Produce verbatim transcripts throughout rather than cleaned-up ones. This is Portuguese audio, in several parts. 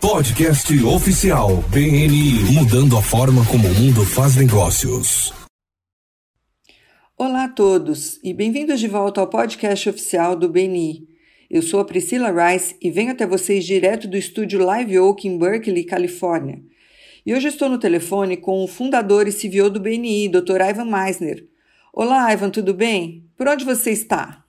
Podcast oficial B N I, mudando a forma como o mundo faz negócios. Olá a todos e bem-vindos de volta ao podcast oficial do B N I. Eu sou a Priscila Rice e venho até vocês direto do estúdio Live Oak em Berkeley, Califórnia. E hoje estou no telefone com o fundador e C E O do B N I, doutor Ivan Misner. Olá, Ivan, tudo bem? Por onde você está?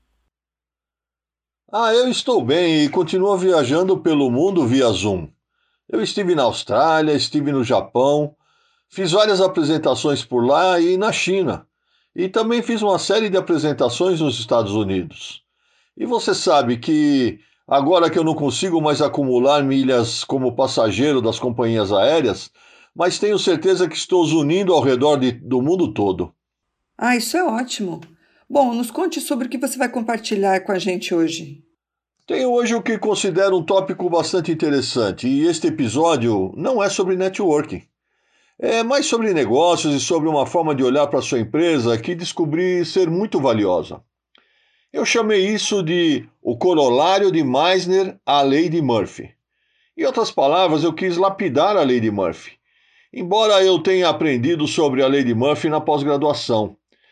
Ah, eu estou bem e continuo viajando pelo mundo via Zoom. Eu estive na Austrália, estive no Japão, fiz várias apresentações por lá e na China. E também fiz uma série de apresentações nos Estados Unidos. E você sabe que agora que eu não consigo mais acumular milhas como passageiro das companhias aéreas, mas tenho certeza que estou unindo ao redor de, do mundo todo. Ah, isso é ótimo. Bom, nos conte sobre o que você vai compartilhar com a gente hoje. Tenho hoje o que considero um tópico bastante interessante, e este episódio não é sobre networking. É mais sobre negócios e sobre uma forma de olhar para a sua empresa que descobri ser muito valiosa. Eu chamei isso de o corolário de Meissner à lei de Murphy. Em outras palavras, eu quis lapidar a lei de Murphy. Embora eu tenha aprendido sobre a lei de Murphy na pós-graduação.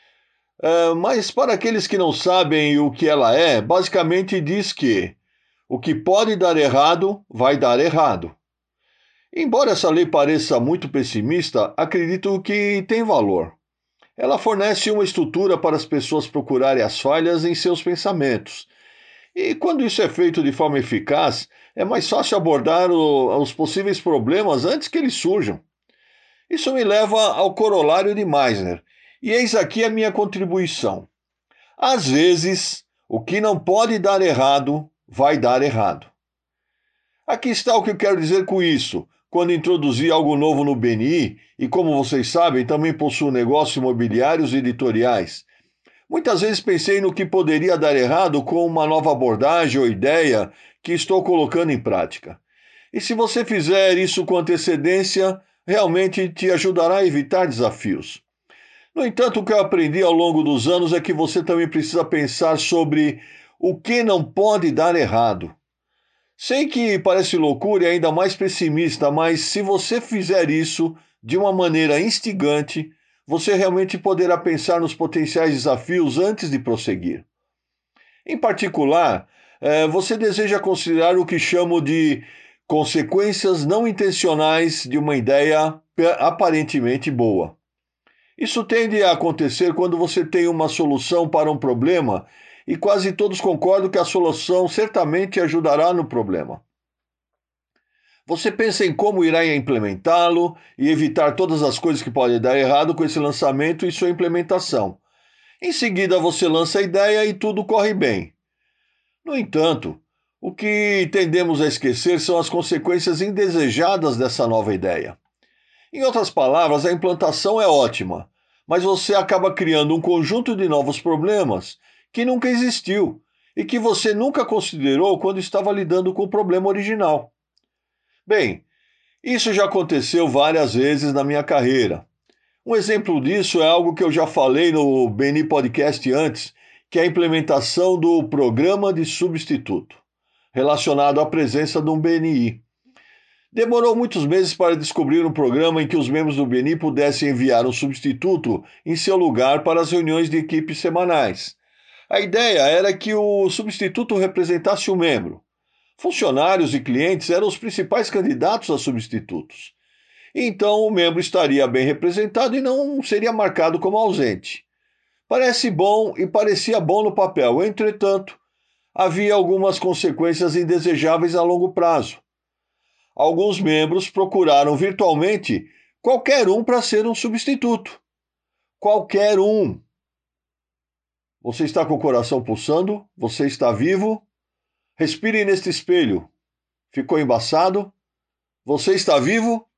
Uh, mas para aqueles que não sabem o que ela é, basicamente diz que o que pode dar errado, vai dar errado. Embora essa lei pareça muito pessimista, acredito que tem valor. Ela fornece uma estrutura para as pessoas procurarem as falhas em seus pensamentos. E quando isso é feito de forma eficaz, é mais fácil abordar o, os possíveis problemas antes que eles surjam. Isso me leva ao corolário de Meissner. E eis aqui a minha contribuição. Às vezes, o que não pode dar errado, vai dar errado. Aqui está o que eu quero dizer com isso. Quando introduzi algo novo no B N I, e como vocês sabem, também possuo negócios imobiliários e editoriais. Muitas vezes pensei no que poderia dar errado com uma nova abordagem ou ideia que estou colocando em prática. E se você fizer isso com antecedência, realmente te ajudará a evitar desafios. No entanto, o que eu aprendi ao longo dos anos é que você também precisa pensar sobre o que não pode dar errado. Sei que parece loucura e ainda mais pessimista, mas se você fizer isso de uma maneira instigante, você realmente poderá pensar nos potenciais desafios antes de prosseguir. Em particular, eh, você deseja considerar o que chamo de consequências não intencionais de uma ideia aparentemente boa. Isso tende a acontecer quando você tem uma solução para um problema e quase todos concordam que a solução certamente ajudará no problema. Você pensa em como irá implementá-lo e evitar todas as coisas que podem dar errado com esse lançamento e sua implementação. Em seguida, você lança a ideia e tudo corre bem. No entanto, o que tendemos a esquecer são as consequências indesejadas dessa nova ideia. Em outras palavras, a implantação é ótima, mas você acaba criando um conjunto de novos problemas que nunca existiu e que você nunca considerou quando estava lidando com o problema original. Bem, isso já aconteceu várias vezes na minha carreira. Um exemplo disso é algo que eu já falei no B N I Podcast antes, que é a implementação do programa de substituto, relacionado à presença de um B N I. Demorou muitos meses para descobrir um programa em que os membros do B N I pudessem enviar um substituto em seu lugar para as reuniões de equipe semanais. A ideia era que o substituto representasse o membro. Funcionários e clientes eram os principais candidatos a substitutos. Então o membro estaria bem representado e não seria marcado como ausente. Parece bom e parecia bom no papel, entretanto, havia algumas consequências indesejáveis a longo prazo. Alguns membros procuraram virtualmente qualquer um para ser um substituto. Qualquer um. Você está com o coração pulsando? Você está vivo? Respire neste espelho. Ficou embaçado? Você está vivo?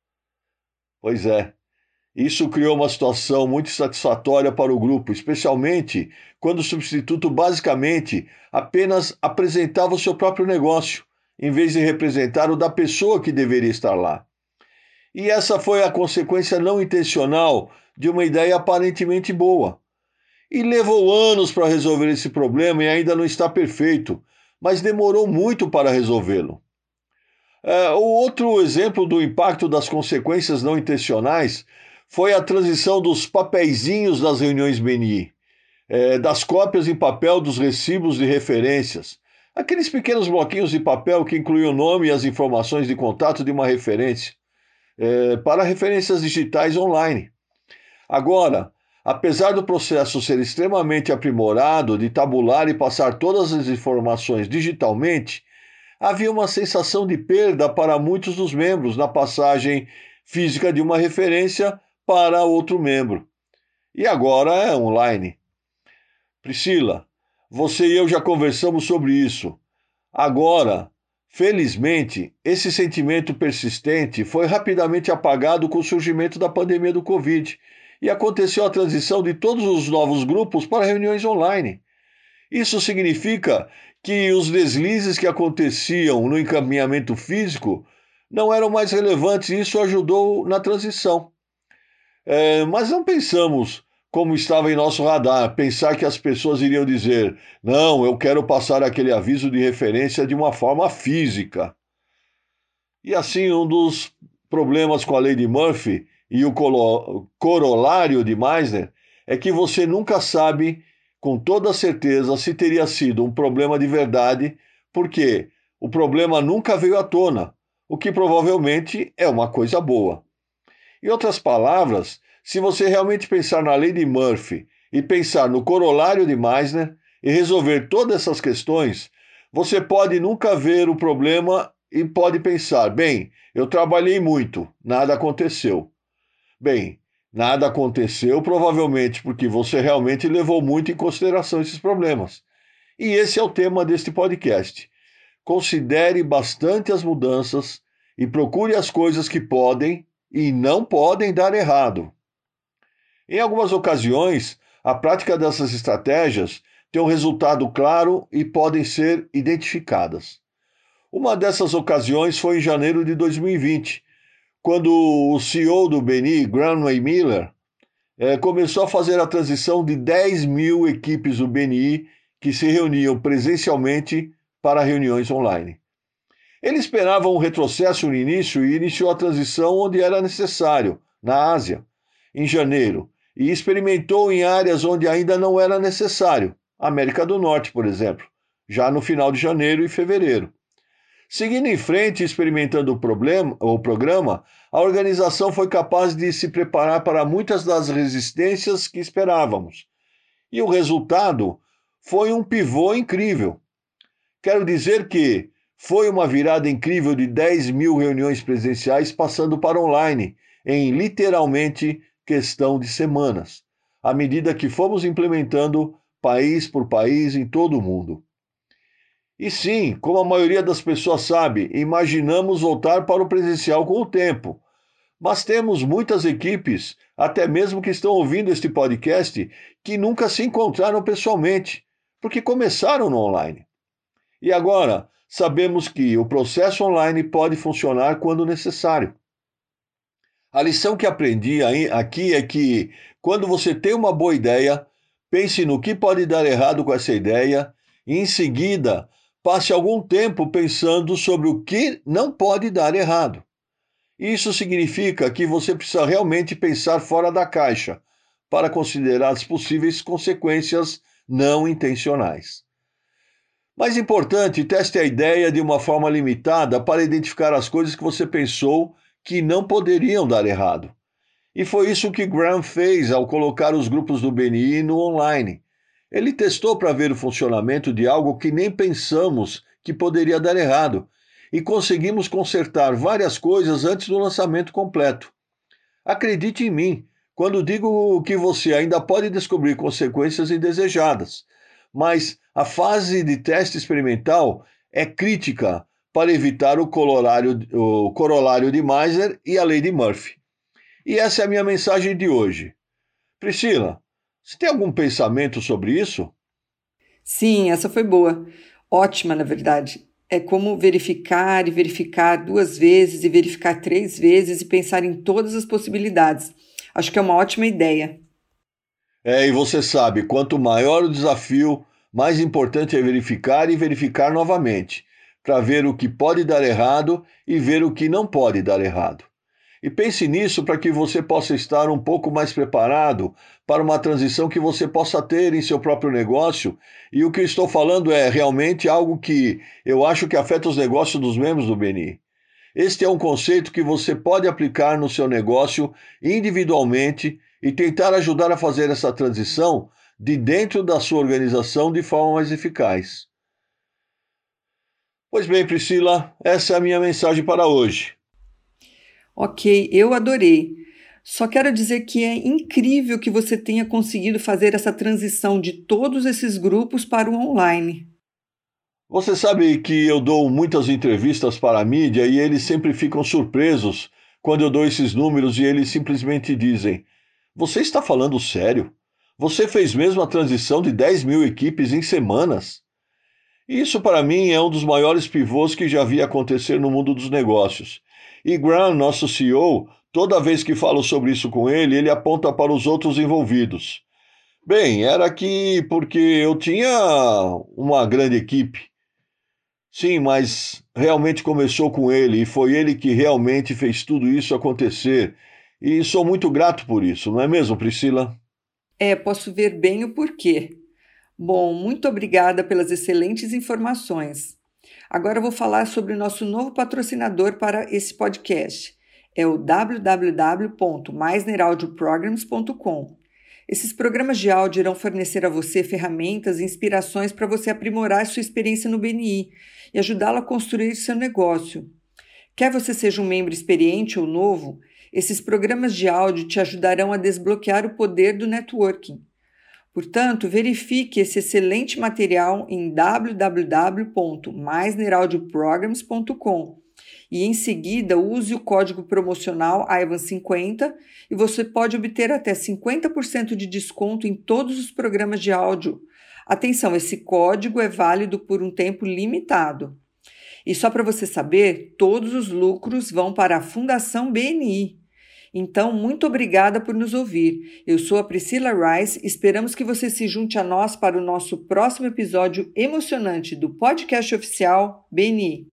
Pois é. Isso criou uma situação muito satisfatória para o grupo, especialmente quando o substituto basicamente apenas apresentava o seu próprio negócio, em vez de representar o da pessoa que deveria estar lá. E essa foi a consequência não intencional de uma ideia aparentemente boa. E levou anos para resolver esse problema e ainda não está perfeito, mas demorou muito para resolvê-lo. É, o outro exemplo do impacto das consequências não intencionais foi a transição dos papeizinhos das reuniões B N I, é, das cópias em papel dos recibos de referências, aqueles pequenos bloquinhos de papel que incluem o nome e as informações de contato de uma referência, é, para referências digitais online. Agora, apesar do processo ser extremamente aprimorado de tabular e passar todas as informações digitalmente, havia uma sensação de perda para muitos dos membros na passagem física de uma referência para outro membro. E agora é online. Priscila, você e eu já conversamos sobre isso. Agora, felizmente, esse sentimento persistente foi rapidamente apagado com o surgimento da pandemia do Covid e aconteceu a transição de todos os novos grupos para reuniões online. Isso significa que os deslizes que aconteciam no encaminhamento físico não eram mais relevantes e isso ajudou na transição. É, mas não pensamos como estava em nosso radar, pensar que as pessoas iriam dizer: não, eu quero passar aquele aviso de referência de uma forma física. E assim, um dos problemas com a lei de Murphy e o corolário de Meissner é que você nunca sabe com toda certeza se teria sido um problema de verdade, porque o problema nunca veio à tona, o que provavelmente é uma coisa boa. Em outras palavras, se você realmente pensar na lei de Murphy e pensar no corolário de Meissner e resolver todas essas questões, você pode nunca ver o problema e pode pensar: bem, eu trabalhei muito, nada aconteceu. Bem, nada aconteceu provavelmente porque você realmente levou muito em consideração esses problemas. E esse é o tema deste podcast. Considere bastante as mudanças e procure as coisas que podem e não podem dar errado. Em algumas ocasiões, a prática dessas estratégias tem um resultado claro e podem ser identificadas. Uma dessas ocasiões foi em janeiro de dois mil e vinte, quando o C E O do B N I, Graham Miller, eh, começou a fazer a transição de dez mil equipes do B N I que se reuniam presencialmente para reuniões online. Ele esperava um retrocesso no início e iniciou a transição onde era necessário, na Ásia, em janeiro, e experimentou em áreas onde ainda não era necessário, América do Norte, por exemplo, já no final de janeiro e fevereiro. Seguindo em frente e experimentando o, problema, o programa, a organização foi capaz de se preparar para muitas das resistências que esperávamos. E o resultado foi um pivô incrível. Quero dizer que foi uma virada incrível de dez mil reuniões presenciais passando para online, em literalmente questão de semanas, à medida que fomos implementando país por país em todo o mundo. E sim, como a maioria das pessoas sabe, imaginamos voltar para o presencial com o tempo. Mas temos muitas equipes, até mesmo que estão ouvindo este podcast, que nunca se encontraram pessoalmente, porque começaram no online. E agora, sabemos que o processo online pode funcionar quando necessário. A lição que aprendi aqui é que, quando você tem uma boa ideia, pense no que pode dar errado com essa ideia e, em seguida, passe algum tempo pensando sobre o que não pode dar errado. Isso significa que você precisa realmente pensar fora da caixa para considerar as possíveis consequências não intencionais. Mais importante, teste a ideia de uma forma limitada para identificar as coisas que você pensou que não poderiam dar errado. E foi isso que Graham fez ao colocar os grupos do B N I no online. Ele testou para ver o funcionamento de algo que nem pensamos que poderia dar errado, e conseguimos consertar várias coisas antes do lançamento completo. Acredite em mim quando digo que você ainda pode descobrir consequências indesejadas, mas a fase de teste experimental é crítica para evitar o, o corolário de Meissner e a lei de Murphy. E essa é a minha mensagem de hoje. Priscila, você tem algum pensamento sobre isso? Sim, essa foi boa. Ótima, na verdade. É como verificar e verificar duas vezes e verificar três vezes e pensar em todas as possibilidades. Acho que é uma ótima ideia. É, e você sabe, quanto maior o desafio, mais importante é verificar e verificar novamente, para ver o que pode dar errado e ver o que não pode dar errado. E pense nisso para que você possa estar um pouco mais preparado para uma transição que você possa ter em seu próprio negócio. E o que eu estou falando é realmente algo que eu acho que afeta os negócios dos membros do B N I. Este é um conceito que você pode aplicar no seu negócio individualmente e tentar ajudar a fazer essa transição de dentro da sua organização de forma mais eficaz. Pois bem, Priscila, essa é a minha mensagem para hoje. Ok, eu adorei. Só quero dizer que é incrível que você tenha conseguido fazer essa transição de todos esses grupos para o online. Você sabe que eu dou muitas entrevistas para a mídia e eles sempre ficam surpresos quando eu dou esses números e eles simplesmente dizem: "Você está falando sério? Você fez mesmo a transição de dez mil equipes em semanas?" E isso para mim é um dos maiores pivôs que já vi acontecer no mundo dos negócios. E Graham, nosso C E O, toda vez que falo sobre isso com ele, ele aponta para os outros envolvidos. Bem, era que porque eu tinha uma grande equipe. Sim, mas realmente começou com ele e foi ele que realmente fez tudo isso acontecer. E sou muito grato por isso, não é mesmo, Priscila? É, posso ver bem o porquê. Bom, muito obrigada pelas excelentes informações. Agora eu vou falar sobre o nosso novo patrocinador para esse podcast. É o w w w ponto meisner audio programs ponto com. Esses programas de áudio irão fornecer a você ferramentas e inspirações para você aprimorar sua experiência no B N I e ajudá-lo a construir seu negócio. Quer você seja um membro experiente ou novo, esses programas de áudio te ajudarão a desbloquear o poder do networking. Portanto, verifique esse excelente material em w w w ponto meisner audio programs ponto com e em seguida use o código promocional Ivan cinquenta e você pode obter até cinquenta por cento de desconto em todos os programas de áudio. Atenção, esse código é válido por um tempo limitado. E só para você saber, todos os lucros vão para a Fundação B N I. Então, muito obrigada por nos ouvir. Eu sou a Priscila Rice, esperamos que você se junte a nós para o nosso próximo episódio emocionante do podcast oficial B N I.